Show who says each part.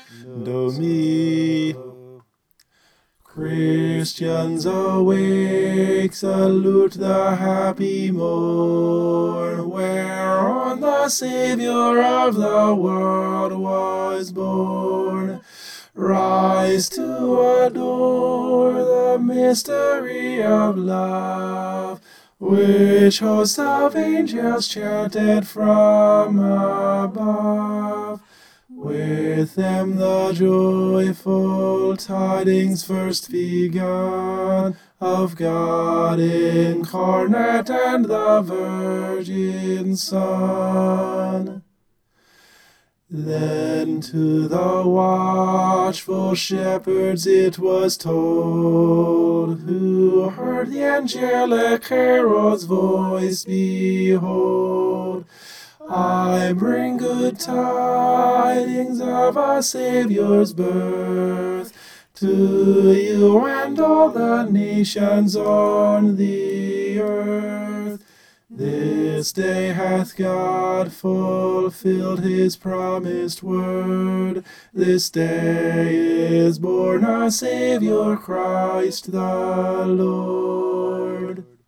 Speaker 1: me. Christians awake, salute the happy morn, whereon the Saviour of the world was born. Rise to adore the mystery of love, which hosts of angels chanted from above. With them the joyful tidings first begun, of God incarnate and the Virgin Son. Then to the watchful shepherds it was told, who heard the angelic herald's voice, behold, I bring good tidings of our Saviour's birth to you and all the nations on the earth. This day hath God fulfilled his promised word. This day is born our Saviour Christ the Lord.